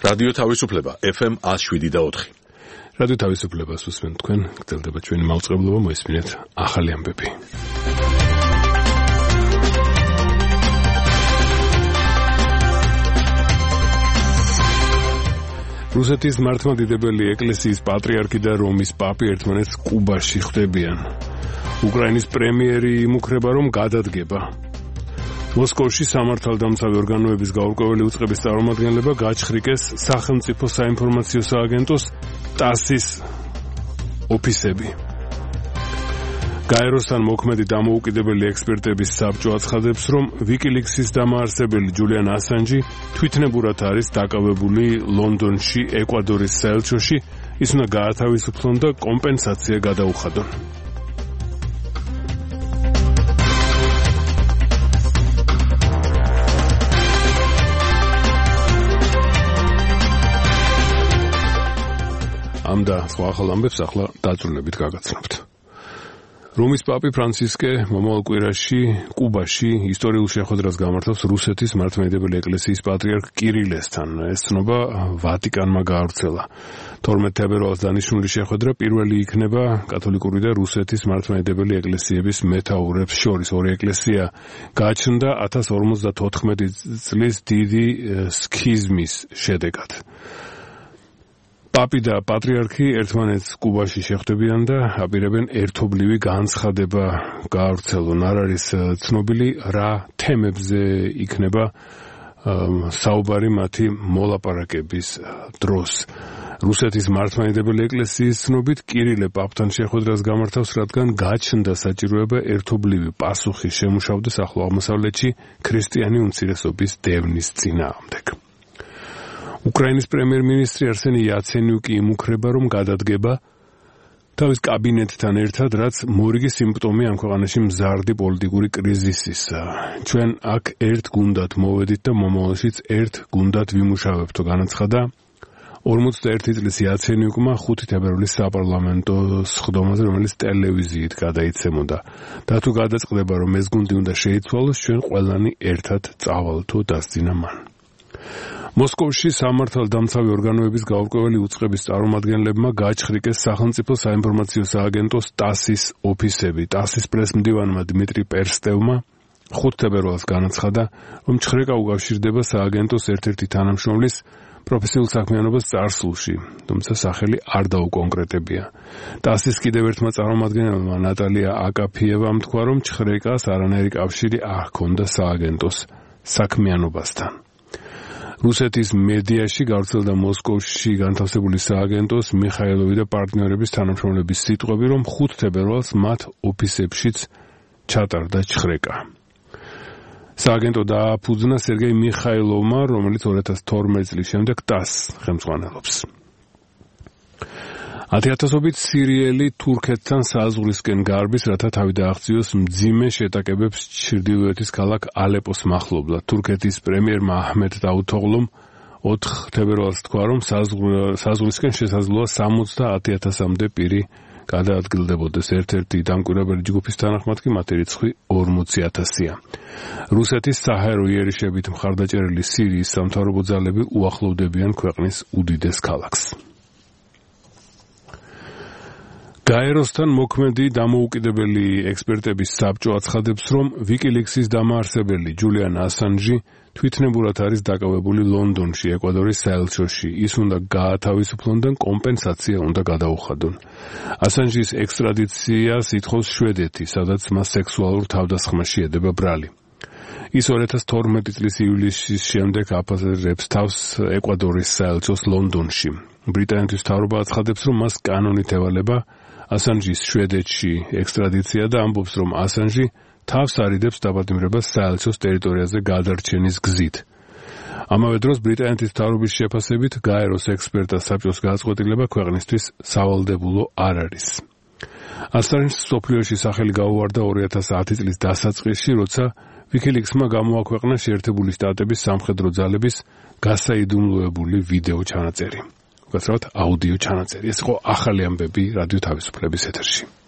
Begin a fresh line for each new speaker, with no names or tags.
რადიო თავისუფლება FM 107.4.
რადიო თავისუფლებას უსმენთ თქვენ, გრძელდება ჩვენი მაუწყებლობა, მოისმინეთ ახალი ამბები. რუსეთის მართლმადიდებელი ეკლესიის პატრიარქი და რომის პაპი ერთმანეთს კუბაში ხვდებიან. უკრაინის პრემიერი იმუქრება, რომ გადადგება. მოსკოვში სამართალდამცავი ორგანოების გაურკვეველი უწყების წარმომადგენლება გაჩხრიკეს სახელმწიფო საინფორმაციო სააგენტოს TASS-ის ოფისები. გაეროსთან მოქმედი დამოუკიდებელი ექსპერტების საბჭო აცხადებს, რომ WikiLeaks-ის დამაარსებელი ჯულიან ასანჯი თვითნებურად არის დაკავებული ლონდონში, ეკვადორის საელჩოში, ის უნდა გაათავისუფლონ და კომპენსაცია გადაუხადონ. ამ და სხვა ახალ ამბებს ახლა დაწვრილებით გაგაცნობთ. რომის პაპი ფრანცისკე მომავალ კვირაში კუბაში ისტორიულ შეხვედრას გამართავს რუსეთის მართლმადიდებელი ეკლესიის პატრიარქ კირილესთან. ეს ცნობა ვატიკანმა გაავრცელა. 12 თებერვალს დანიშნული შეხვედრა პირველი იქნება კათოლიკური და რუსეთის მართლმადიდებელი ეკლესიების მეთაურებს შორის. ორი ეკლესია გააჩნდა 1054 წლის დიდი სქიზმის შედეგად. პაპი და პატრიარქი ერთმანეთს კუბაში შეხვდებიან და აპირებენ ერთობლივი განცხადება გაავრცელონ. არ არის ცნობილი რა თემებზე იქნება საუბარი მათი მოლაპარაკების დროს. რუსეთის მართლმადიდებელი ეკლესიის ცნობით კირილე პაპთან შეხვედრას გამართავს, რადგან გაჩნდა საჭიროება ერთობლივი პასუხი შემუშავდეს ახლო აღმოსავლეთში ქრისტიანი უმცირესობის დევნის წინააღმდეგ. უკრაინის პრემიერ-მინისტრი არსენი იაცენიუკი იმუქრება, რომ გადადგება თავის კაბინეტთან ერთად, რაც მორიგი სიმპტომი ამ ქვეყანაში მზარდი პოლიტიკური კრიზისისა. ჩვენ აქ ერთ გუნდად მოვედით და მომავალშიც ერთ გუნდად ვიმუშავებთო, განაცხადა 41 წლის იაცენიუკმა 5 თებერვლის საპარლამენტო სხდომაზე, რომელიც ტელევიზიით გადაიცემოდა. და თუ გადაწყდება, რომ ეს გუნდი უნდა შეიცვალოს, ჩვენ ყველანი ერთად წავალთო, დასძინა მან. მოსკოვში სამართალდამცავი ორგანოების გაურკვეველი უწყების წარმომადგენლებმა გაჩხრიკეს სახელმწიფო საინფორმაციო სააგენტოს TASS-ის ოფისები. TASS-ის პრესმდივანმა დმიტრი პერსტევმა 5 თებერვალს განაცხადა, რომ ჩხრეკა უკავშირდება სააგენტოს ერთ-ერთი თანამშრომლის პროფესიულ საქმიანობას წარსულში, თუმცა სახელი არ დაუკონკრეტებია. TASS-ის კიდევ ერთმა წარმომადგენელმა ნატალია აკაფიევამ თქვა, რომ ჩხრეკას არანაირი კავშირი არ ჰქონდა სააგენტოს საქმიანობასთან. რუსეთის მედიაში გავრცელდა მოსკოვში განთავსებული სააგენტოს მიხაილოვი და პარტნიორების თანამშრომლების სიტყვები, რომ 5 თებერვალს მათ ოფისებშიც ჩატარდა ჩხრეკა. სააგენტო დააფუძნა სერგეი მიხაილოვმა, რომელიც 2012 წლის შემდეგ TASS ხელმძღვანელობს. 10,000-ობით სირიელი თურქეთთან საზღვრისკენ გარბის, რათა თავი დააღწიოს მძიმე შეტაკებებს ჩრდილოეთის ქალაქ ალეპოს მახლობლად. თურქეთის პრემიერმა აჰმედ დავუთოღლუმ 4 თებერვალს თქვა, რომ საზღვრისკენ შესაძლოა 70,000-მდე პირი გადაადგილდებოდეს. ერთ-ერთი დამკვირვებელი ჯგუფის თანახმად კი მათი რიცხვი 40,000-ია. რუსეთის საჰაერო იერიშებით მხარდაჭერილი სირიის სამთავრობო ძალები უახლოვდებიან ქვეყნის უდიდეს ქალაქს. გაეროსთან მოქმედი დამოუკიდებელი ექსპერტების საბჭო აცხადებს, რომ WikiLeaks-ის დამაარსებელი ჯულიან ასანჯი თვითნებურად არის დაკავებული ლონდონში, ეკვადორის საელჩოში. ის უნდა გაათავისუფლონ და კომპენსაცია უნდა გადაუხადონ. ასანჯის ექსტრადიციას ითხოვს შვედეთი, სადაც მას სექსუალურ თავდასხმაში ედება ბრალი. ის 2012 წლის ივლისის შემდეგ აფასებს თავს ეკვადორის საელჩოს ლონდონში. ბრიტანეთის მთავრობა აცხადებს, რომ მას კანონით ევალება ასანჯის შვედეთში ექსტრადიცია და ამბობს, რომ ასანჯი თავს არიდებს დაპატიმრებას საელჩოს ტერიტორიაზე გადარჩენის გზით. ამავე დროს ბრიტანეთის მთავრობის შეფასებით გაეროს ექსპერტთა საბჭოს გადაწყვეტილება ქვეყნისთვის სავალდებულო არ არის. ასანჯს მსოფლიოში სახელი გაუვარდა 2010 წლის დასაწყისში, როცა WikiLeaks-მა გამოაქვეყნა შეერთებული შტატების სამხედრო ძალების გასაიდუმლოებული ვიდეო ჩანაწერი. გასავთ აუდიო ჩანაწერი. ეს იყო ახალი ამბები რადიო თავისუფლების ეთერში.